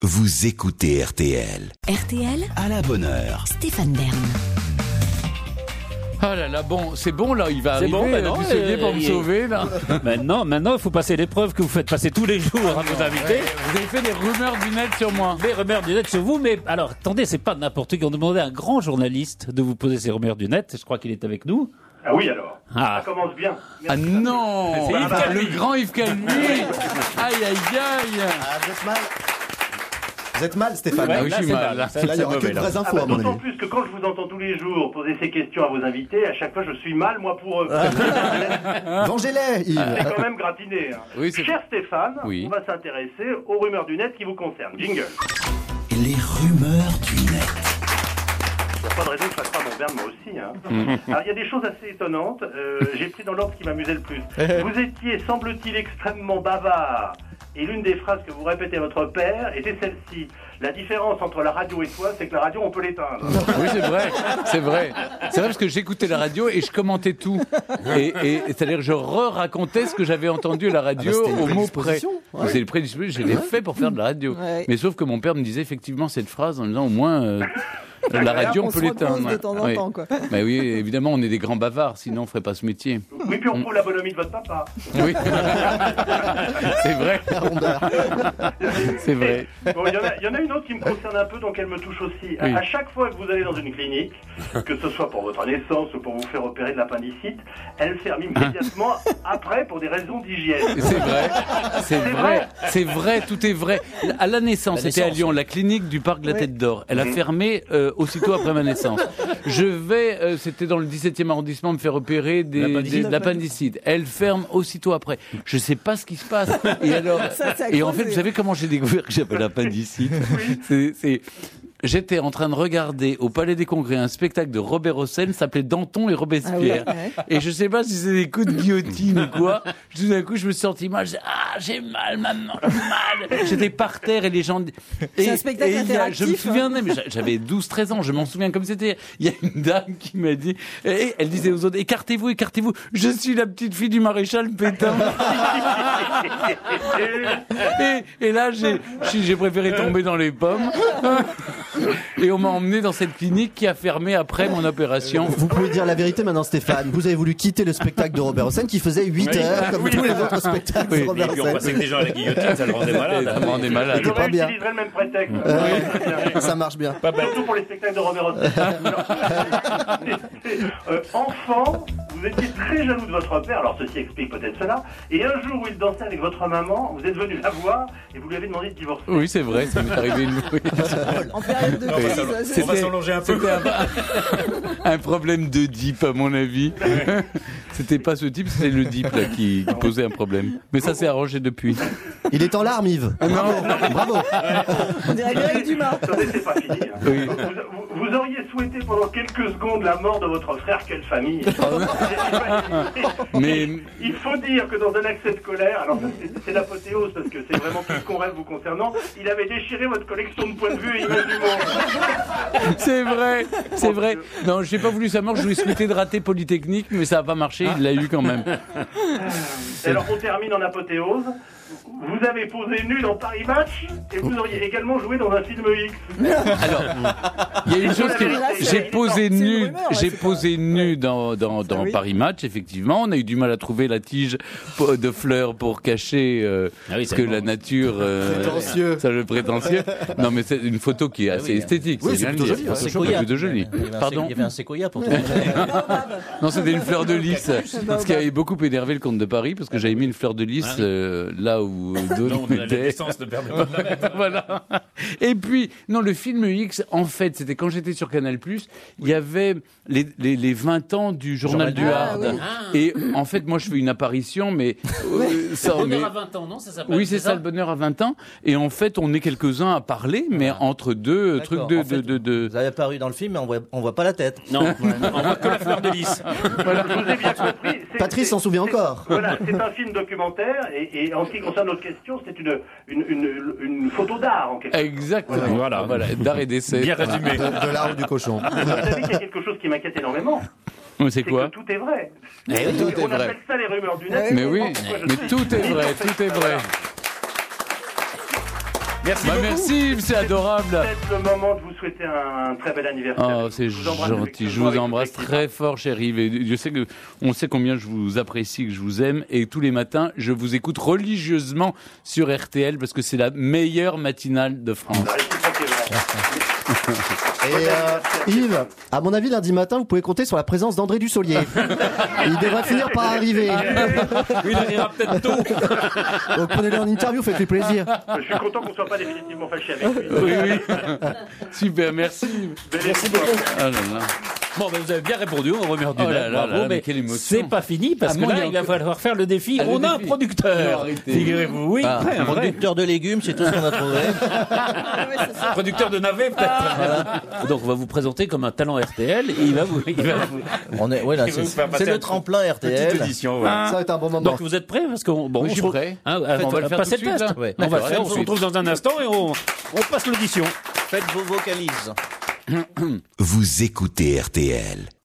Vous écoutez RTL. RTL, À la bonne heure. Stéphane Bern. Ah là là, bon, c'est bon là, il va C'est arriver bon, maintenant, du Saunier pour me sauver là. Maintenant, il faut passer l'épreuve que vous faites passer tous les jours à vos invités. Ouais, vous avez fait des rumeurs du net sur moi. Les rumeurs du net sur vous, mais alors, attendez, c'est pas n'importe qui. On demandait à un grand journaliste de vous poser ces rumeurs du net. Je crois qu'il est avec nous. Ah oui alors, Ah. ça commence bien. Ah non, C'est Yves Calvi. le grand Yves Calvi. Aïe aïe aïe. Ah, vous êtes mal. Vous êtes mal, Stéphane. Ouais, Ah oui, là, je suis c'est mal, là. Ça, Là, il n'y aura c'est que de mauvais, là. vraies infos, à mon D'autant avis. plus que quand je vous entends tous les jours poser ces questions à vos invités, à chaque fois je suis mal, moi pour eux. Vengez-les, Yves. C'est quand même gratiné. Hein. Oui, c'est- Cher Stéphane, Oui. on va s'intéresser aux rumeurs du net qui vous concernent. Jingle. Les rumeurs du net. Il n'y a pas de raison que je fasse pas mon verbe moi aussi. Hein. Alors il y a des choses assez étonnantes. J'ai pris dans l'ordre qui m'amusait le plus. Vous étiez, semble-t-il, extrêmement bavard. Et l'une des phrases que vous répétez à votre père était celle-ci. La différence entre la radio et toi, c'est que la radio, on peut l'éteindre. Oui, c'est vrai, c'est vrai. C'est vrai parce que j'écoutais la radio et je commentais tout. Et c'est-à-dire que je racontais ce que j'avais entendu à la radio Ah bah, c'était une au mot près. prédisposition, ouais. C'est le prédisposition, je l'ai fait pour faire de la radio. Ouais. Mais sauf que mon père me disait effectivement cette phrase en disant au moins la radio, on peut se repose l'éteindre. de temps en Oui. temps, quoi. Bah oui, évidemment, on est des grands bavards, sinon on ferait pas ce métier. Oui, puis on prouve la bonhomie de votre papa. Oui, c'est vrai. C'est vrai. Bon, il y en a une autre qui me concerne un peu, donc elle me touche aussi. Oui. À chaque fois que vous allez dans une clinique, que ce soit pour votre naissance ou pour vous faire opérer de l'appendicite, elle ferme immédiatement après pour des raisons d'hygiène. C'est vrai, c'est vrai, c'est vrai, tout est vrai. À la naissance, c'était à Lyon, la clinique du parc de la Tête d'Or. Elle a fermé aussitôt après ma naissance. Je vais, c'était dans le 17e arrondissement, me faire opérer de l'appendicite. Elle ferme aussitôt après. Je sais pas ce qui se passe. Et alors, Ça a et en fait, creusé. vous savez comment j'ai découvert que j'avais l'appendicite? J'étais en train de regarder au Palais des Congrès un spectacle de Robert Hossein s'appelait Danton et Robespierre. Ah oui, ouais. Et je sais pas si c'est des coups de guillotine ou quoi. Tout d'un coup, je me suis senti mal. Je disais, ah, j'ai mal, maman, j'ai mal. J'étais par terre et les gens... C'est un spectacle je me interactif, souviens, mais j'avais 12-13 ans, je m'en souviens comme c'était. Il y a une dame qui m'a dit, et elle disait aux autres, écartez-vous, écartez-vous. Je suis la petite fille du maréchal Pétain. Et là, j'ai préféré tomber dans les pommes. Et on m'a emmené dans cette clinique qui a fermé après mon opération. Vous pouvez dire la vérité maintenant, Stéphane. Vous avez voulu quitter le spectacle de Robert Hossein qui faisait 8 heures, comme tous les autres spectacles Oui. de Robert Et puis on Hossein. passait que des gens à la guillotine, ça le rendait malade. Ça me rendait malade. C'était pas bien. J'utiliserai le même prétexte. Ça marche bien. Pas bête. Surtout pour les spectacles de Robert Hossein. Enfant, vous étiez très jaloux de votre père, alors ceci explique peut-être cela, et un jour où il dansait avec votre maman, vous êtes venu la voir et vous lui avez demandé de divorcer. Oui, c'est vrai, ça m'est arrivé une fois. En période de crise, On va s'allonger un peu. C'était un problème de dip, à mon avis. C'était pas ce type, c'était le dip là, qui posait un problème. Mais ça s'est arrangé depuis. Il est en larmes, Yves. Bravo. on dirait Mireille Dumas. Attendez, c'est pas fini. Hein. Oui. Vous auriez souhaité pendant quelques secondes la mort de votre frère, quelle famille. Mais Il faut dire que dans un accès de colère, alors ça, c'est l'apothéose parce que c'est vraiment tout ce qu'on rêve vous concernant, il avait déchiré votre collection de points de vue et images du monde. c'est vrai, c'est vrai. Non, j'ai pas voulu sa mort, je lui ai souhaité de rater Polytechnique, mais ça a pas marché, il l'a eu quand même. Et alors on termine en apothéose. Vous avez posé nu dans Paris Match et vous auriez également joué dans un film X. Alors, il y a une chose que j'ai posé C'est une nu, rumeur, j'ai c'est posé nu dans oui. Paris Match, effectivement. On a eu du mal à trouver la tige de fleurs pour cacher Ah oui, ce c'est que bon. la nature... Prétentieux. Ça, le prétentieux. Non, mais c'est une photo qui est assez esthétique. Oui, c'est bien plutôt le joli, dire. ouais. C'est plutôt joli. Pardon. Il y avait un séquoia pour tout. Non, c'était une fleur de lys. Ce qui avait beaucoup énervé le comte de Paris, parce que j'avais mis une fleur de lys là où d'autres mettaient. ne permet pas de la mettre. Voilà. Et puis, non, le film X, en fait, c'était quand j'étais sur Canal+, il y avait les 20 ans du Journal du Hard. oui. Et en fait, moi, je fais une apparition, mais... Bonheur à 20 ans, non? Ça s'appelle. Oui, c'est ça, le bonheur à 20 ans. Et en fait, on est quelques-uns à parler, mais entre deux trucs de... En fait, Vous avez apparu dans le film, mais on voit pas la tête. Non, on voit que la fleur de lys. Je vous ai bien compris. Patrice s'en souvient encore. Voilà, c'est un film documentaire et en ce qui concerne notre question, c'est une photo d'art en quelque sorte. Exactement. Voilà. D'art et d'essai. Bien résumé. De l'art ou du cochon. Vous savez qu'il y a quelque chose qui m'inquiète énormément. C'est C'est quoi? que tout est vrai. Eh oui, tout est On vrai. appelle ça les rumeurs du net. Mais oui, Pourquoi je mais suis tout est vrai, hyper tout est vrai. Merci Bah, beaucoup. merci, c'est adorable. C'est le moment de vous souhaiter un très bel anniversaire. Oh, c'est Je vous embrasse gentil. Je effectivement vous avec embrasse toute l'équipe. très fort, cher Yves. Et je sais que on sait combien je vous apprécie, que je vous aime. Et tous les matins, je vous écoute religieusement sur RTL parce que c'est la meilleure matinale de France. La réciproque est vraie. Et Yves, à mon avis, lundi matin, vous pouvez compter sur la présence d'André Dussolier. Il devrait finir par arriver. Oui, il arrivera peut-être tôt. Donc prenez-le en interview, faites-lui plaisir. Je suis content qu'on ne soit pas définitivement fâché avec lui. Oui, oui. Super, merci. Merci beaucoup. Oh là là. Bon, ben, vous avez bien répondu, on remet du Oh là net, là bravo, là, mais quelle émotion. c'est pas fini parce Ah, que bon, là, il va falloir faire le défi. Ah, le On a un défi. Non, producteur. arrêtez. Figurez-vous, oui. Ah, un vrai. Producteur de légumes, c'est tout ce qu'on a trouvé. Producteur de navets, peut-être. Donc, on va vous présenter comme un talent RTL et il va vous. On est, ouais, là, Il va vous faire c'est passer le un tremplin Petite RTL. audition, voilà. Ça va être un bon moment. Donc, vous êtes prêts parce qu'on bon, Oui, on je suis se retrouve- prêt. Hein, On va le faire passer tout le de suite, test. là. Ouais. On va le D'accord, faire. On se ensuite. retrouve dans un instant et on passe l'audition. Faites vos vocalises. Vous écoutez RTL.